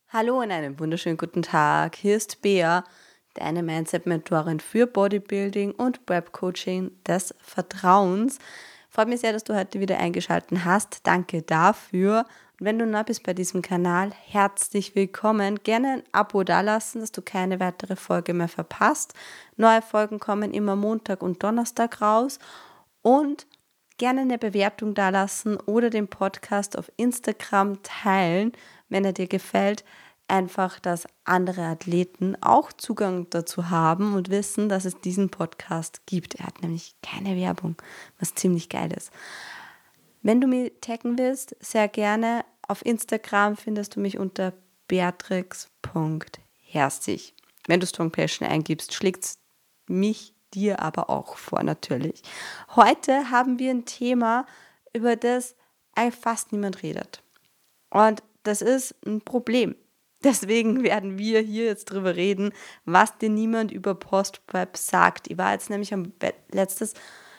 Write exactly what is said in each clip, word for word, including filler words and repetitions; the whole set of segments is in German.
Hallo und einen wunderschönen guten Tag. Hier ist Bea, deine Mindset-Mentorin für Bodybuilding und Prep-Coaching des Vertrauens. Freut mich sehr, dass du heute wieder eingeschaltet hast. Danke dafür. Und wenn du neu bist bei diesem Kanal, herzlich willkommen. Gerne ein Abo dalassen, dass du keine weitere Folge mehr verpasst. Neue Folgen kommen immer Montag und Donnerstag raus. Und gerne eine Bewertung dalassen oder den Podcast auf Instagram teilen, wenn er dir gefällt. Einfach, dass andere Athleten auch Zugang dazu haben und wissen, dass es diesen Podcast gibt. Er hat nämlich keine Werbung, was ziemlich geil ist. Wenn du mich taggen willst, sehr gerne. Auf Instagram findest du mich unter beatrix punkt herzig. Wenn du Strong Passion eingibst, schlägt es mich dir aber auch vor, natürlich. Heute haben wir ein Thema, über das eigentlich fast niemand redet. Und das ist ein Problem. Deswegen werden wir hier jetzt drüber reden, was dir niemand über Post-Prep sagt. Ich war jetzt nämlich am letztes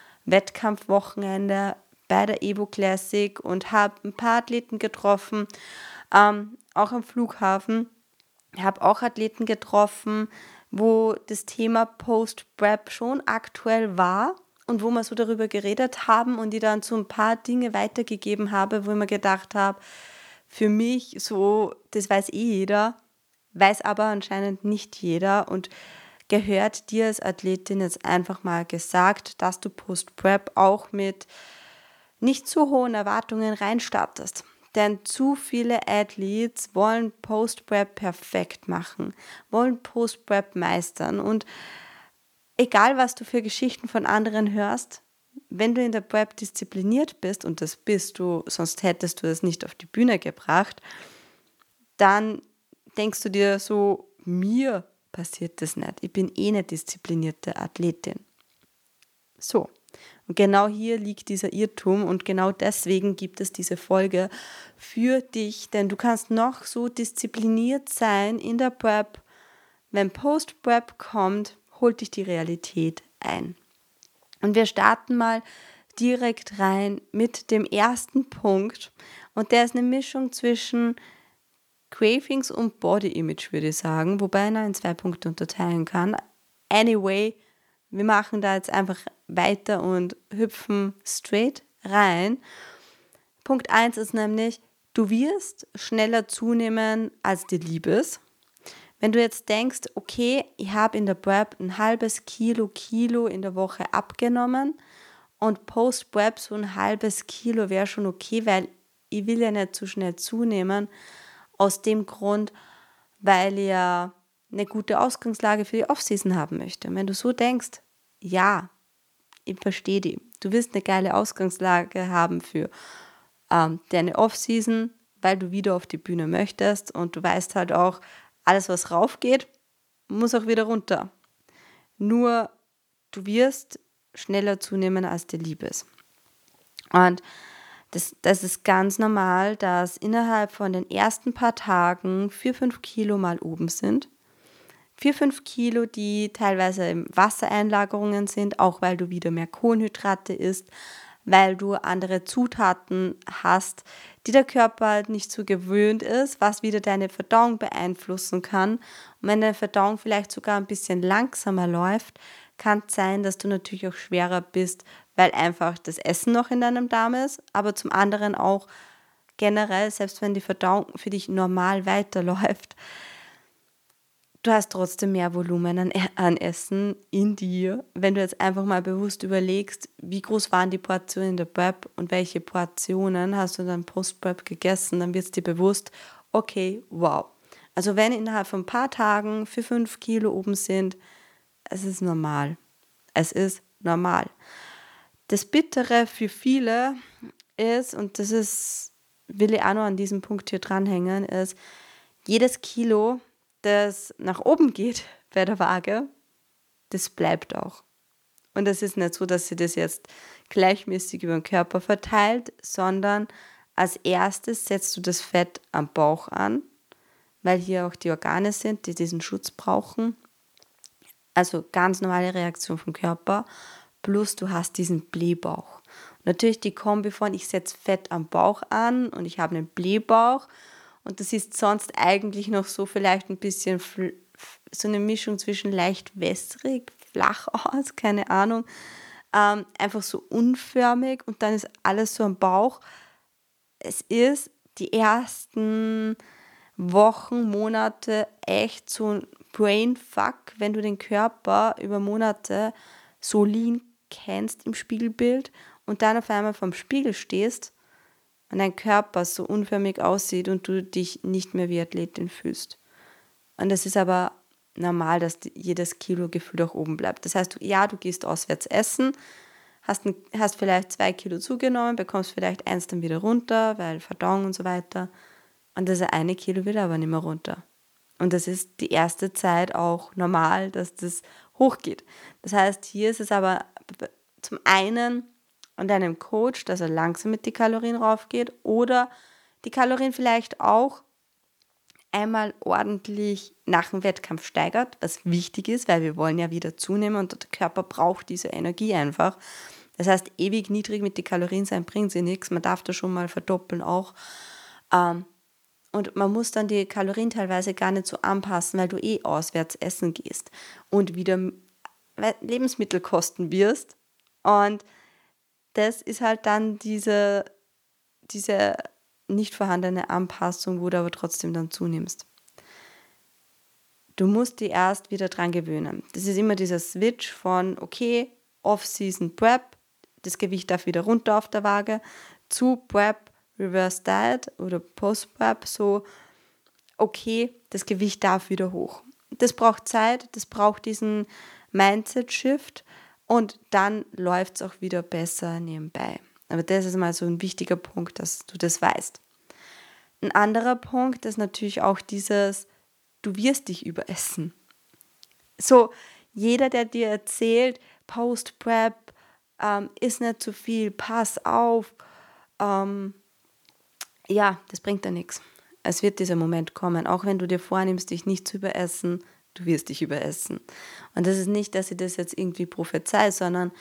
Wettkampfwochenende bei der Evo Classic und habe ein paar Athleten getroffen, ähm, auch am Flughafen. Ich habe auch Athleten getroffen, wo das Thema Post-Prep schon aktuell war und wo wir so darüber geredet haben und die dann so ein paar Dinge weitergegeben habe, wo ich mir gedacht habe, für mich so, das weiß eh jeder, weiß aber anscheinend nicht jeder und gehört dir als Athletin jetzt einfach mal gesagt, dass du Post-Prep auch mit nicht zu hohen Erwartungen reinstartest. Denn zu viele Athletes wollen Post-Prep perfekt machen, wollen Post-Prep meistern und egal, was du für Geschichten von anderen hörst, wenn du in der Prep diszipliniert bist, und das bist du, sonst hättest du es nicht auf die Bühne gebracht, dann denkst du dir so, mir passiert das nicht. Ich bin eh eine disziplinierte Athletin. So, und genau hier liegt dieser Irrtum und genau deswegen gibt es diese Folge für dich, denn du kannst noch so diszipliniert sein in der Prep, wenn Post-Prep kommt, holt dich die Realität ein. Und wir starten mal direkt rein mit dem ersten Punkt. Und der ist eine Mischung zwischen Cravings und Body Image, würde ich sagen, wobei ich noch in zwei Punkte unterteilen kann. Anyway, wir machen da jetzt einfach weiter und hüpfen straight rein. Punkt eins ist nämlich, du wirst schneller zunehmen, als dir lieb ist. Wenn du jetzt denkst, okay, ich habe in der Prep ein halbes Kilo, Kilo in der Woche abgenommen und Post-Prep so ein halbes Kilo wäre schon okay, weil ich will ja nicht zu schnell zunehmen. Aus dem Grund, weil ich ja eine gute Ausgangslage für die Offseason haben möchte. Und wenn du so denkst, ja, ich verstehe dich. Du willst eine geile Ausgangslage haben für ähm, deine Offseason, weil du wieder auf die Bühne möchtest und du weißt halt auch, alles, was raufgeht, muss auch wieder runter. Nur du wirst schneller zunehmen, als dir lieb ist. Und das, das ist ganz normal, dass innerhalb von den ersten paar Tagen vier, fünf Kilo mal oben sind. vier, fünf Kilo, die teilweise im Wassereinlagerungen sind, auch weil du wieder mehr Kohlenhydrate isst, weil du andere Zutaten hast, die der Körper halt nicht so gewöhnt ist, was wieder deine Verdauung beeinflussen kann. Und wenn deine Verdauung vielleicht sogar ein bisschen langsamer läuft, kann es sein, dass du natürlich auch schwerer bist, weil einfach das Essen noch in deinem Darm ist, aber zum anderen auch generell, selbst wenn die Verdauung für dich normal weiterläuft, du hast trotzdem mehr Volumen an, an Essen in dir, wenn du jetzt einfach mal bewusst überlegst, wie groß waren die Portionen in der Prep und welche Portionen hast du dann Post-Prep gegessen, dann wird es dir bewusst, okay, wow. Also wenn innerhalb von ein paar Tagen vier, fünf Kilo oben sind, es ist normal. Es ist normal. Das Bittere für viele ist, und das ist, will ich auch noch an diesem Punkt hier dranhängen, ist, jedes Kilo, das nach oben geht bei der Waage, das bleibt auch. Und es ist nicht so, dass sie das jetzt gleichmäßig über den Körper verteilt, sondern als erstes setzt du das Fett am Bauch an, weil hier auch die Organe sind, die diesen Schutz brauchen. Also ganz normale Reaktion vom Körper, plus du hast diesen Blähbauch. Natürlich die Kombi von, ich setze Fett am Bauch an und ich habe einen Blähbauch. und das ist sonst eigentlich noch so vielleicht ein bisschen fl- so eine Mischung zwischen leicht wässrig, flach aus, keine Ahnung, ähm, einfach so unförmig und dann ist alles so am Bauch. Es ist die ersten Wochen, Monate echt so ein Brainfuck, wenn du den Körper über Monate so lean kennst im Spiegelbild und dann auf einmal vorm Spiegel stehst und dein Körper so unförmig aussieht und du dich nicht mehr wie Athletin fühlst. Und es ist aber normal, dass jedes Kilo gefühlt auch oben bleibt. Das heißt, ja, du gehst auswärts essen, hast, ein, hast vielleicht zwei Kilo zugenommen, bekommst vielleicht eins dann wieder runter, weil Verdauung und so weiter. Und das eine Kilo will aber nicht mehr runter. Und das ist die erste Zeit auch normal, dass das hochgeht. Das heißt, hier ist es aber zum einen an deinem Coach, dass er langsam mit den Kalorien raufgeht oder die Kalorien vielleicht auch einmal ordentlich nach dem Wettkampf steigert, was wichtig ist, weil wir wollen ja wieder zunehmen und der Körper braucht diese Energie einfach. Das heißt, ewig niedrig mit den Kalorien sein bringt sie nichts. Man darf da schon mal verdoppeln auch. Ähm, und man muss dann die Kalorien teilweise gar nicht so anpassen, weil du eh auswärts essen gehst und wieder Lebensmittel kosten wirst. Und das ist halt dann diese, diese nicht vorhandene Anpassung, wo du aber trotzdem dann zunimmst. Du musst dich erst wieder dran gewöhnen. Das ist immer dieser Switch von, okay, Off-Season Prep, das Gewicht darf wieder runter auf der Waage, zu Prep, Reverse Diet oder Post-Prep, so, okay, das Gewicht darf wieder hoch. Das braucht Zeit, das braucht diesen Mindset-Shift und dann läuft es auch wieder besser nebenbei. Aber das ist mal so ein wichtiger Punkt, dass du das weißt. Ein anderer Punkt ist natürlich auch dieses, du wirst dich überessen. So, jeder, der dir erzählt, Post-Prep, ähm, ist nicht zu viel, pass auf, ähm, ja, das bringt da nichts. Es wird dieser Moment kommen, auch wenn du dir vornimmst, dich nicht zu überessen, du wirst dich überessen. Und das ist nicht, dass ich das jetzt irgendwie prophezei, sondern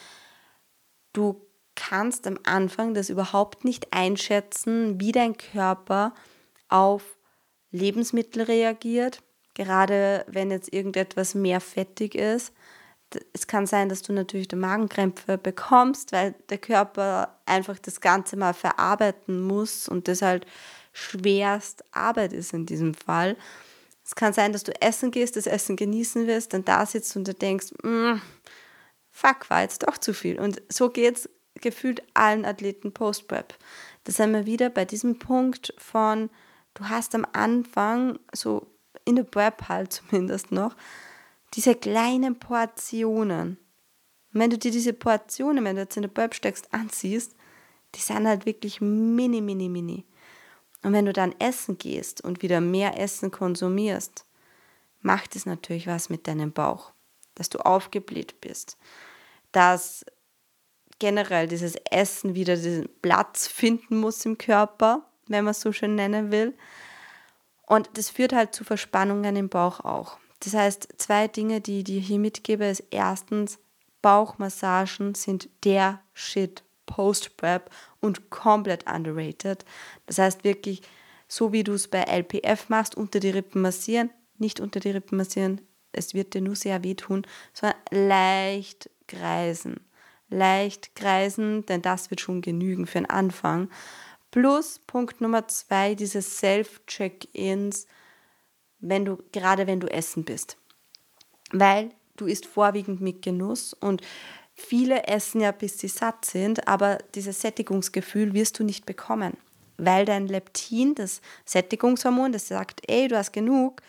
du kannst am Anfang das überhaupt nicht einschätzen, wie dein Körper auf Lebensmittel reagiert, gerade wenn jetzt irgendetwas mehr fettig ist. Es kann sein, dass du natürlich Magenkrämpfe bekommst, weil der Körper einfach das Ganze mal verarbeiten muss und das halt schwerst Arbeit ist in diesem Fall. Es kann sein, dass du essen gehst, das Essen genießen wirst, dann da sitzt und du denkst, mm, fuck, war jetzt doch zu viel. Und so geht es gefühlt allen Athleten Post-Prep. Da sind wir wieder bei diesem Punkt von, du hast am Anfang, so in der Prep halt zumindest noch, diese kleinen Portionen. Und wenn du dir diese Portionen, wenn du jetzt in der Prep steckst, ansiehst, die sind halt wirklich mini, mini, mini. Und wenn du dann essen gehst und wieder mehr Essen konsumierst, macht es natürlich was mit deinem Bauch. Dass du aufgebläht bist. Dass generell dieses Essen wieder diesen Platz finden muss im Körper, wenn man es so schön nennen will. Und das führt halt zu Verspannungen im Bauch auch. Das heißt, zwei Dinge, die ich dir hier mitgebe, ist erstens, Bauchmassagen sind der Shit Post-Prep und komplett underrated. Das heißt wirklich, so wie du es bei L P F machst, unter die Rippen massieren, nicht unter die Rippen massieren, es wird dir nur sehr wehtun, sondern leicht kreisen. Leicht kreisen, denn das wird schon genügen für den Anfang. Plus Punkt Nummer zwei, diese Self-Check-Ins, wenn du, gerade wenn du essen bist. Weil du isst vorwiegend mit Genuss und viele essen ja, bis sie satt sind, aber dieses Sättigungsgefühl wirst du nicht bekommen, weil dein Leptin, das Sättigungshormon, das sagt, ey, du hast genug,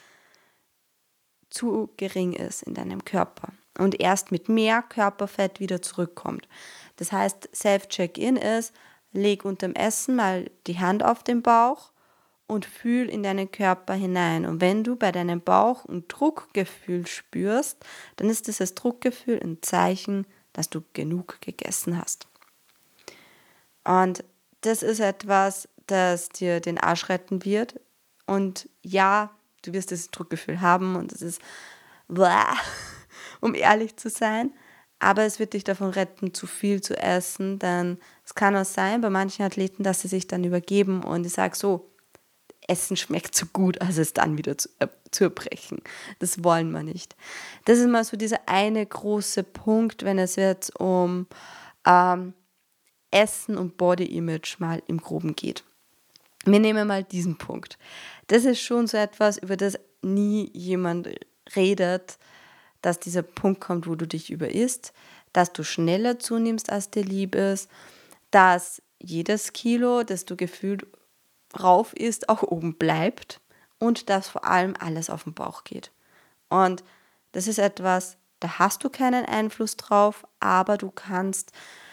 zu gering ist in deinem Körper und erst mit mehr Körperfett wieder zurückkommt. Das heißt, Self-Check-In ist, leg unterm Essen mal die Hand auf den Bauch und fühl in deinen Körper hinein. Und wenn du bei deinem Bauch ein Druckgefühl spürst, dann ist dieses Druckgefühl ein Zeichen, dass du genug gegessen hast. Und das ist etwas, das dir den Arsch retten wird. Und ja, du wirst dieses Druckgefühl haben und es ist, um ehrlich zu sein, aber es wird dich davon retten, zu viel zu essen, denn es kann auch sein bei manchen Athleten, dass sie sich dann übergeben und ich sage so, Essen schmeckt so gut, als es dann wieder zu, äh, zu erbrechen. Das wollen wir nicht. Das ist mal so dieser eine große Punkt, wenn es jetzt um ähm, Essen und Body Image mal im Groben geht. Wir nehmen mal diesen Punkt. Das ist schon so etwas, über das nie jemand redet, dass dieser Punkt kommt, wo du dich überisst, dass du schneller zunimmst, als dir lieb ist, dass jedes Kilo, das du gefühlt rauf isst, auch oben bleibt und dass vor allem alles auf den Bauch geht. Und das ist etwas, da hast du keinen Einfluss drauf, aber du kannst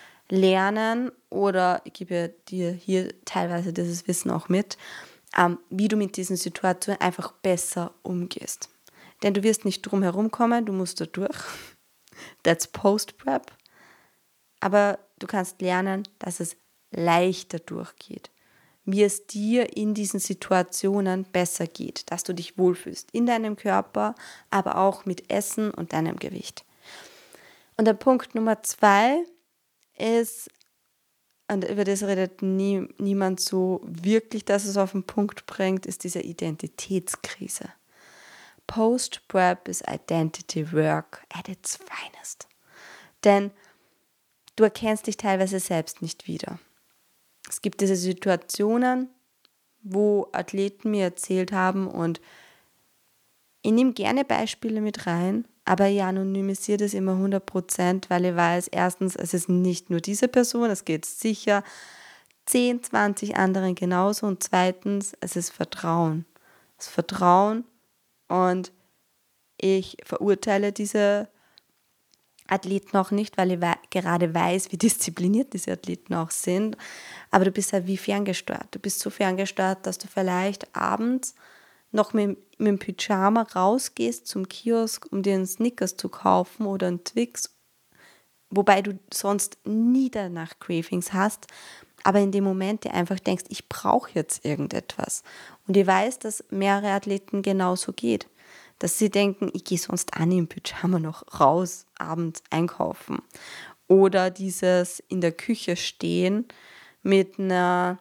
lernen oder ich gebe dir hier teilweise dieses Wissen auch mit, ähm, wie du mit diesen Situationen einfach besser umgehst. Denn du wirst nicht drum herum kommen, du musst da durch. That's Post-Prep. Aber du kannst lernen, dass es leichter durchgeht. Wie es dir in diesen Situationen besser geht, dass du dich wohlfühlst in deinem Körper, aber auch mit Essen und deinem Gewicht. Und der Punkt Nummer zwei ist, und über das redet nie, niemand so wirklich, dass es auf den Punkt bringt, ist diese Identitätskrise. Post-Prep is Identity Work at its finest. Denn du erkennst dich teilweise selbst nicht wieder. Es gibt diese Situationen, wo Athleten mir erzählt haben und ich nehme gerne Beispiele mit rein, aber ich anonymisiere das immer hundert Prozent, weil ich weiß, erstens, es ist nicht nur diese Person, es geht sicher zehn, zwanzig anderen genauso und zweitens, es ist Vertrauen. Das Vertrauen und ich verurteile diese Athleten auch nicht, weil ich we- gerade weiß, wie diszipliniert diese Athleten auch sind. Aber du bist halt wie ferngesteuert. Du bist so ferngesteuert, dass du vielleicht abends noch mit, mit dem Pyjama rausgehst zum Kiosk, um dir einen Snickers zu kaufen oder einen Twix, wobei du sonst nie danach Cravings hast, aber in dem Moment dir einfach denkst, ich brauche jetzt irgendetwas. Und ich weiß, dass mehrere Athleten genauso geht. Dass sie denken, ich gehe sonst an im Pyjama noch raus, abends einkaufen. Oder dieses in der Küche stehen mit einer,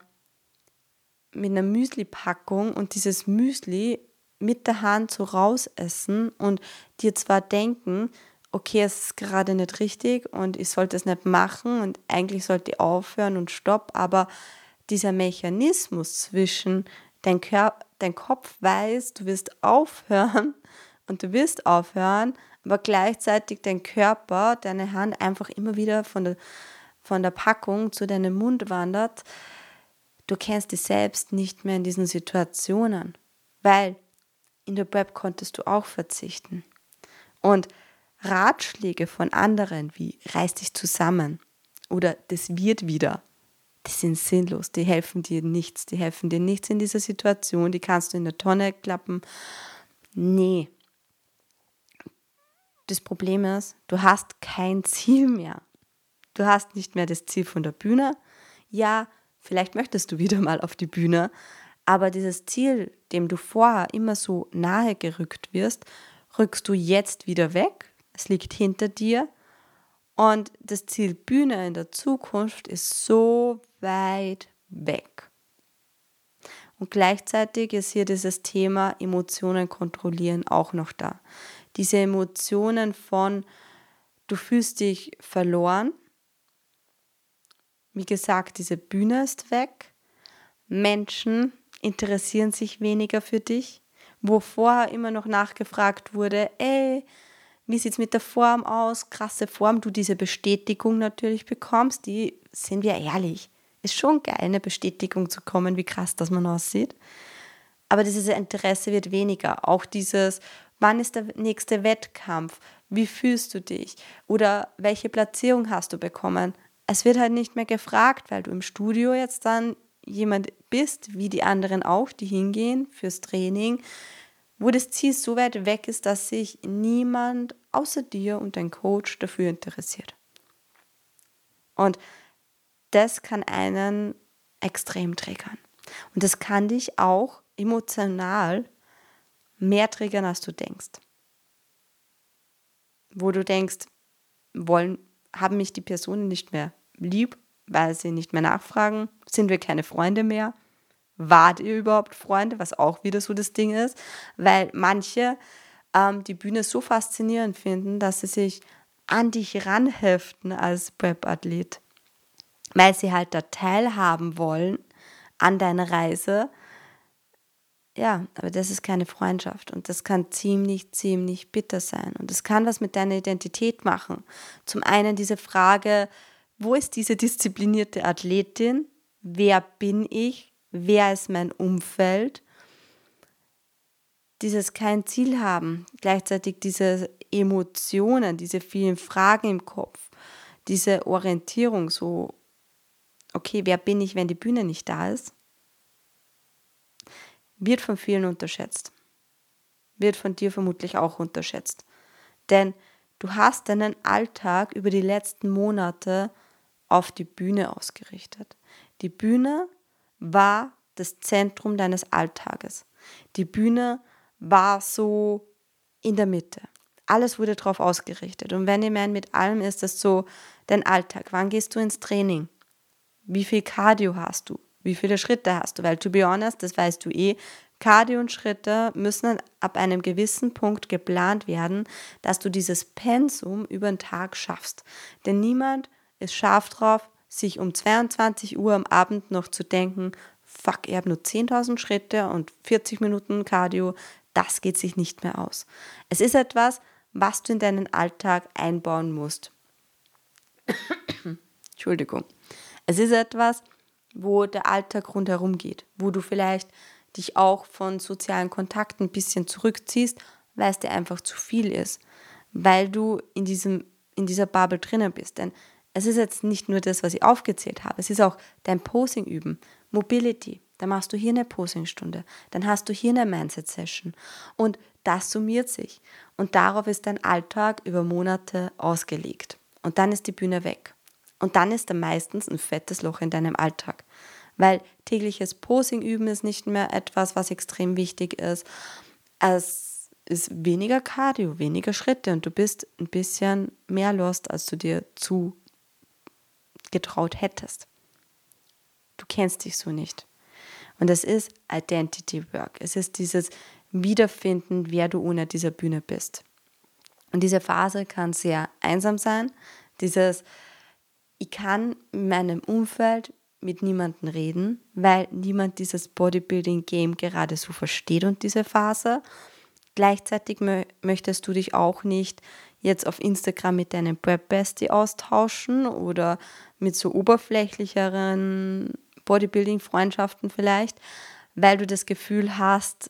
mit einer Müsli-Packung und dieses Müsli mit der Hand so rausessen und dir zwar denken, okay, es ist gerade nicht richtig und ich sollte es nicht machen und eigentlich sollte ich aufhören und stopp, aber dieser Mechanismus zwischen dein, Körper, dein Kopf weiß, du wirst aufhören und du wirst aufhören, aber gleichzeitig dein Körper, deine Hand einfach immer wieder von der, von der Packung zu deinem Mund wandert, du kennst dich selbst nicht mehr in diesen Situationen, weil in der Prep konntest du auch verzichten. Und Ratschläge von anderen wie reiß dich zusammen oder das wird wieder, die sind sinnlos, die helfen dir nichts, die helfen dir nichts in dieser Situation, die kannst du in der Tonne klappen. Nee. Das Problem ist, du hast kein Ziel mehr. Du hast nicht mehr das Ziel von der Bühne. Ja, vielleicht möchtest du wieder mal auf die Bühne, aber dieses Ziel, dem du vorher immer so nahe gerückt wirst, rückst du jetzt wieder weg. Es liegt hinter dir. Und das Ziel Bühne in der Zukunft ist so weit weg. Und gleichzeitig ist hier dieses Thema Emotionen kontrollieren auch noch da. Diese Emotionen von, du fühlst dich verloren. Wie gesagt, diese Bühne ist weg. Menschen interessieren sich weniger für dich. Wo vorher immer noch nachgefragt wurde, ey, wie sieht es mit der Form aus? Krasse Form, du diese Bestätigung natürlich bekommst, die, sind wir ehrlich, ist schon geil, eine Bestätigung zu kommen, wie krass das man aussieht. Aber dieses Interesse wird weniger. Auch dieses, wann ist der nächste Wettkampf? Wie fühlst du dich? Oder welche Platzierung hast du bekommen? Es wird halt nicht mehr gefragt, weil du im Studio jetzt dann jemand bist, wie die anderen auch, die hingehen fürs Training, wo das Ziel so weit weg ist, dass sich niemand außer dir und dein Coach dafür interessiert. Und das kann einen extrem triggern. Und das kann dich auch emotional mehr triggern, als du denkst. Wo du denkst, wollen, haben mich die Personen nicht mehr lieb, weil sie nicht mehr nachfragen, sind wir keine Freunde mehr. Wart ihr überhaupt Freunde? Was auch wieder so das Ding ist, weil manche ähm, die Bühne so faszinierend finden, dass sie sich an dich ranheften als Prep-Athlet, weil sie halt da teilhaben wollen an deiner Reise. Ja, aber das ist keine Freundschaft und das kann ziemlich, ziemlich bitter sein und das kann was mit deiner Identität machen. Zum einen diese Frage, wo ist diese disziplinierte Athletin? Wer bin ich? Wer ist mein Umfeld? Dieses kein Ziel haben, gleichzeitig diese Emotionen, diese vielen Fragen im Kopf, diese Orientierung so, okay, wer bin ich, wenn die Bühne nicht da ist, wird von vielen unterschätzt. Wird von dir vermutlich auch unterschätzt. Denn du hast deinen Alltag über die letzten Monate auf die Bühne ausgerichtet. Die Bühne war das Zentrum deines Alltages. Die Bühne war so in der Mitte. Alles wurde darauf ausgerichtet. Und wenn ich meine, mit allem ist das so dein Alltag. Wann gehst du ins Training? Wie viel Cardio hast du? Wie viele Schritte hast du? Weil, to be honest, das weißt du eh, Cardio und Schritte müssen ab einem gewissen Punkt geplant werden, dass du dieses Pensum über den Tag schaffst. Denn niemand ist scharf drauf, sich um zweiundzwanzig Uhr am Abend noch zu denken, fuck, ich habe nur zehntausend Schritte und vierzig Minuten Cardio, das geht sich nicht mehr aus. Es ist etwas, was du in deinen Alltag einbauen musst. Entschuldigung. Es ist etwas, wo der Alltag rundherum geht, wo du vielleicht dich auch von sozialen Kontakten ein bisschen zurückziehst, weil es dir einfach zu viel ist, weil du in, diesem, in dieser Bubble drinnen bist. Denn es ist jetzt nicht nur das, was ich aufgezählt habe, es ist auch dein Posing üben, Mobility, da machst du hier eine Posingstunde, dann hast du hier eine Mindset-Session und das summiert sich und darauf ist dein Alltag über Monate ausgelegt und dann ist die Bühne weg und dann ist da meistens ein fettes Loch in deinem Alltag. Weil tägliches Posing üben ist nicht mehr etwas, was extrem wichtig ist. Es ist weniger Cardio, weniger Schritte und du bist ein bisschen mehr lost, als du dir zugetraut hättest. Du kennst dich so nicht. Und es ist Identity Work. Es ist dieses Wiederfinden, wer du ohne dieser Bühne bist. Und diese Phase kann sehr einsam sein. Dieses, ich kann in meinem Umfeld mit niemandem reden, weil niemand dieses Bodybuilding-Game gerade so versteht und diese Phase. Gleichzeitig mö- möchtest du dich auch nicht jetzt auf Instagram mit deinem Prep-Bestie austauschen oder mit so oberflächlicheren Bodybuilding-Freundschaften vielleicht, weil du das Gefühl hast,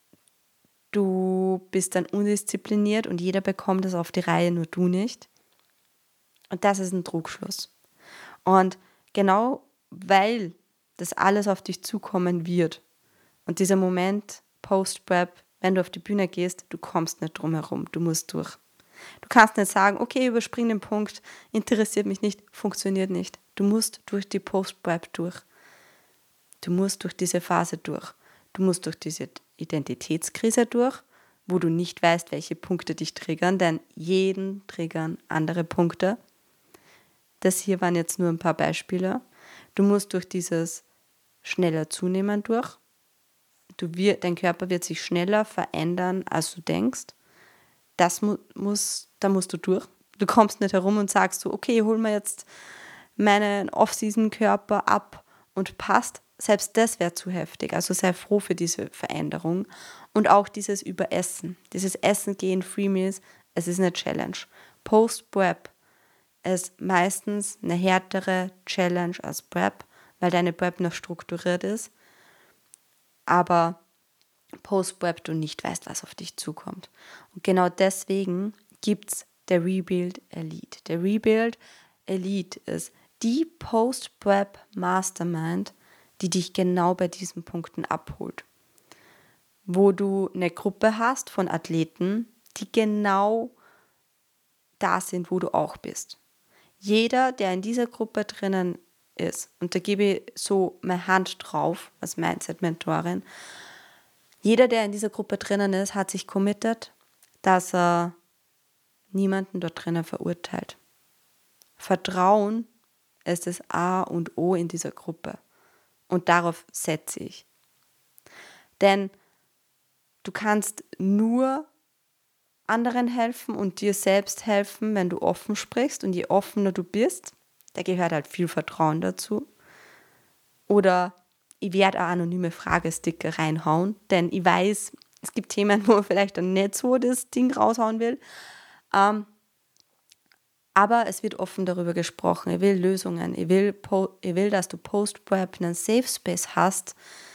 du bist dann undiszipliniert und jeder bekommt es auf die Reihe, nur du nicht. Und das ist ein Trugschluss. Und genau weil das alles auf dich zukommen wird. Und dieser Moment Post-Prep, wenn du auf die Bühne gehst, du kommst nicht drum herum, du musst durch. Du kannst nicht sagen, okay, überspring den Punkt, interessiert mich nicht, funktioniert nicht. Du musst durch die Post-Prep durch. Du musst durch diese Phase durch. Du musst durch diese Identitätskrise durch, wo du nicht weißt, welche Punkte dich triggern, denn jeden triggern andere Punkte. Das hier waren jetzt nur ein paar Beispiele. Du musst durch dieses schneller Zunehmen durch. Du wir, dein Körper wird sich schneller verändern, als du denkst. Das mu- muss, da musst du durch. Du kommst nicht herum und sagst so, okay, hol mir jetzt meinen Off-Season-Körper ab und passt. Selbst das wäre zu heftig. Also sei froh für diese Veränderung. Und auch dieses Überessen, dieses Essen gehen, Free Meals, es ist eine Challenge. Post-Prep ist meistens eine härtere Challenge als Prep, weil deine Prep noch strukturiert ist, aber Post-Prep du nicht weißt, was auf dich zukommt. Und genau deswegen gibt es der Rebuild Elite. Der Rebuild Elite ist die Post-Prep Mastermind, die dich genau bei diesen Punkten abholt. Wo du eine Gruppe hast von Athleten, die genau da sind, wo du auch bist. Jeder, der in dieser Gruppe drinnen ist, und da gebe ich so meine Hand drauf als Mindset-Mentorin, jeder, der in dieser Gruppe drinnen ist, hat sich committed, dass er niemanden dort drinnen verurteilt. Vertrauen ist das A und O in dieser Gruppe. Und darauf setze ich. Denn du kannst nur anderen helfen und dir selbst helfen, wenn du offen sprichst. Und je offener du bist, da gehört halt viel Vertrauen dazu. Oder ich werde eine anonyme Fragesticker reinhauen, denn ich weiß, es gibt Themen, wo man vielleicht dann nicht so das Ding raushauen will. Ähm, aber es wird offen darüber gesprochen. Ich will Lösungen. Ich will, ich will, dass du Post-Prep einen Safe Space hast,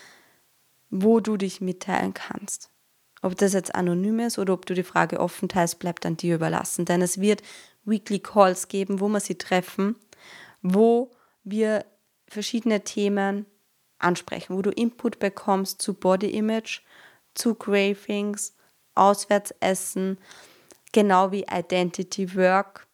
wo du dich mitteilen kannst. Ob das jetzt anonym ist oder ob du die Frage offen teilst, bleibt an dir überlassen. Denn es wird Weekly Calls geben, wo wir sie treffen, wo wir verschiedene Themen ansprechen, wo du Input bekommst zu Body Image, zu Cravings, Auswärtsessen, genau wie Identity Work.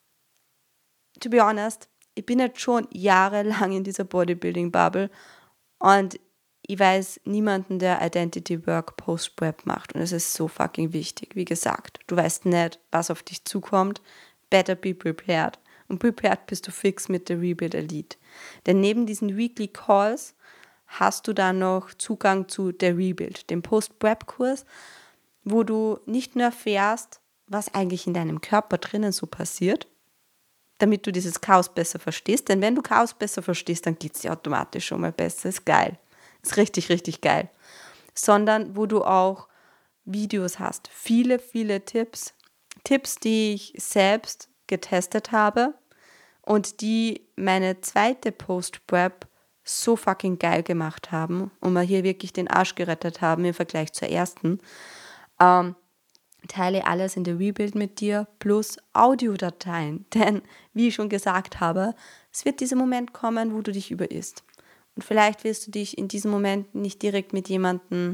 To be honest, ich bin jetzt schon jahrelang in dieser Bodybuilding-Bubble und ich weiß niemanden, der Identity Work Post-Prep macht und es ist so fucking wichtig. Wie gesagt, du weißt nicht, was auf dich zukommt. Better be prepared. Und prepared bist du fix mit der Rebuild Elite. Denn neben diesen Weekly Calls hast du dann noch Zugang zu der Rebuild, dem Post-Prep-Kurs, wo du nicht nur erfährst, was eigentlich in deinem Körper drinnen so passiert, damit du dieses Chaos besser verstehst. Denn wenn du Chaos besser verstehst, dann geht es dir automatisch schon mal besser. Ist geil. Ist richtig, richtig geil. Sondern wo du auch Videos hast. Viele, viele Tipps. Tipps, die ich selbst getestet habe und die meine zweite Post-Prep so fucking geil gemacht haben und mir hier wirklich den Arsch gerettet haben im Vergleich zur ersten. Ähm, teile alles in der Rebuild mit dir plus Audiodateien. Denn, wie ich schon gesagt habe, es wird dieser Moment kommen, wo du dich überisst. Und vielleicht willst du dich in diesem Moment nicht direkt mit jemandem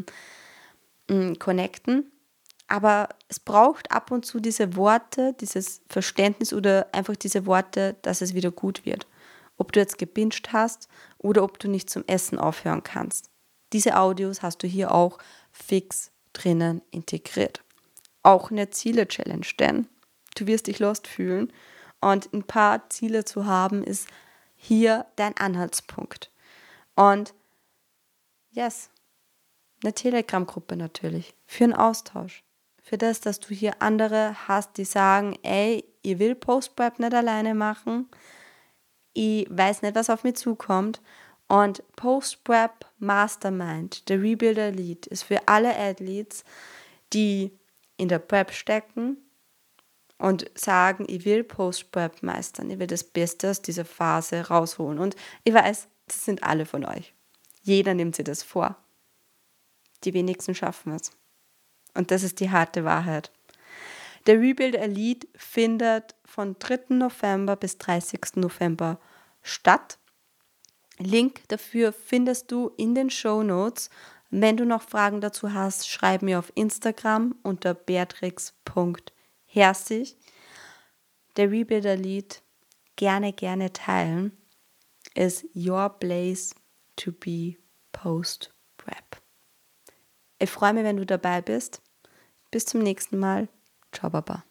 mh, connecten, aber es braucht ab und zu diese Worte, dieses Verständnis oder einfach diese Worte, dass es wieder gut wird. Ob du jetzt gebinged hast oder ob du nicht zum Essen aufhören kannst. Diese Audios hast du hier auch fix drinnen integriert. Auch eine Ziele-Challenge, denn du wirst dich lost fühlen und ein paar Ziele zu haben, ist hier dein Anhaltspunkt. Und yes, eine Telegram-Gruppe natürlich, für einen Austausch. Für das, dass du hier andere hast, die sagen, ey, ich will Post-Prep nicht alleine machen, ich weiß nicht, was auf mich zukommt. Und Post-Prep Mastermind, der Rebuild Elite, ist für alle Athletes, die in der Prep stecken und sagen, ich will Post-Prep meistern, ich will das Beste aus dieser Phase rausholen. Und ich weiß, das sind alle von euch. Jeder nimmt sich das vor. Die wenigsten schaffen es. Und das ist die harte Wahrheit. Der Rebuild Elite findet von dritten November bis dreißigsten November statt. Link dafür findest du in den Shownotes. Wenn du noch Fragen dazu hast, schreib mir auf Instagram unter beatrix punkt herzig. Der Rebuild Elite gerne, gerne teilen is your place to be post-prep. Ich freue mich, wenn du dabei bist. Bis zum nächsten Mal. Ciao, Baba.